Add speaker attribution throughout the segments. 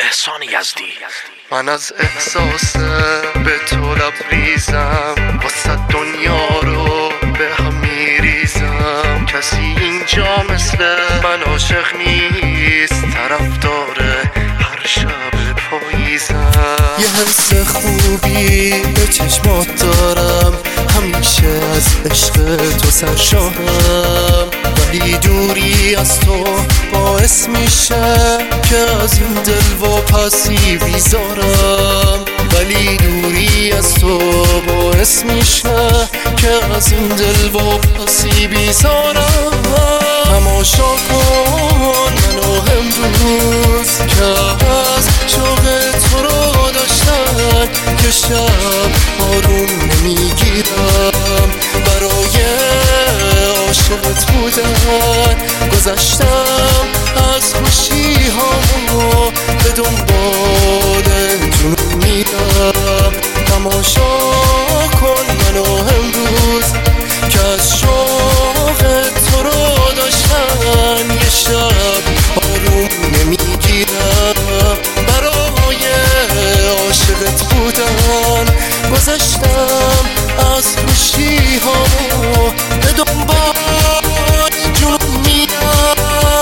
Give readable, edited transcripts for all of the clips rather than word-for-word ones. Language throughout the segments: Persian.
Speaker 1: احسان یزدی.
Speaker 2: من از احساس به تو لبریزم، واسه دنیا رو به هم میریزم. کسی اینجا مثل من عاشق نیست، طرفدار هر شب پاییزم. یه حس خوبی به چشمات دارم، همیشه از عشق تو سرشارم. ولی دوری از تو باعث میشه که از این دل واپسی بیزارم. ولی دوری از تو باعث میشه که از این دل واپسی بیزارم. تماشا کن منو امروز که از شوق تو رو داشتن که شب آروم نمیگیرم. برای عاشقت بودن گذشتم از خوشی هامو، به دنبال جنون میرم. تماشا کن منو امروز که از شوق تو رو داشتن یه شب آروم نمیگیرم. برای عاشقت بودن گذشتم از خوشی هامو، به دنبال جنون میرم.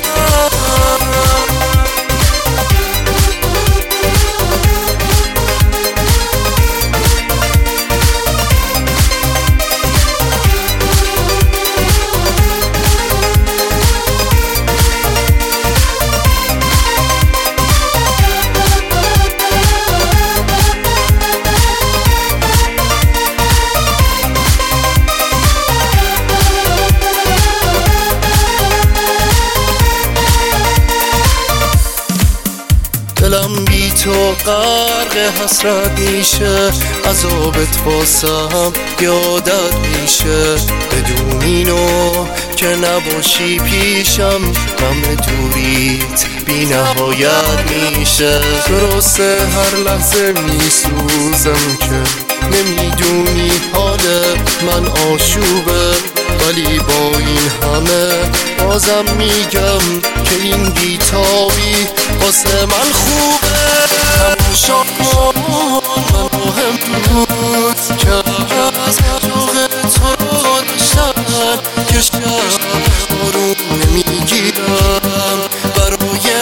Speaker 2: دلم بی تو غرق حسرت میشه، عذابت واسم یادت میشه. بدون اینو که نباشی پیشم، غم دوریت بی نهایت میشه. درسته هر لحظه میسوزم که نمیدونی حال من آشوبه، ولی با این همه بازم میگم که این بیتابی واسه من خوبه. تماشا کن منو امروز که از شوق تو رو داشتن که شب آروم نمیگیرم. برای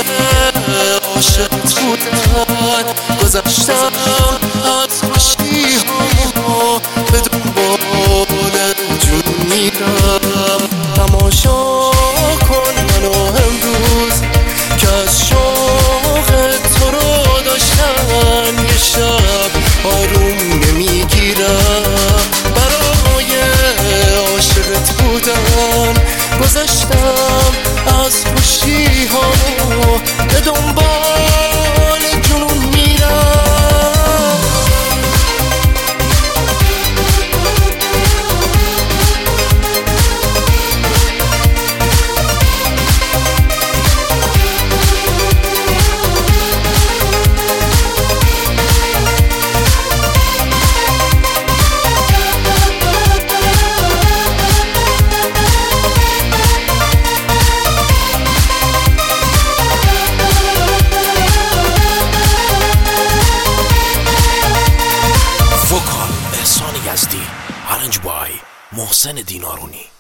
Speaker 2: عاشقت بودن گذشتم از خوشی هامو، به دنبال جنون میرم. تماشا کن منو امروز که از شوق تو رو داشتن یه شب آروم نمیگیرم. برای عاشقت بودن گذشتم از خوشی هامو، به دنبال جنون میرم.
Speaker 1: احسان یزدی. Arranged by محسن دینارونی.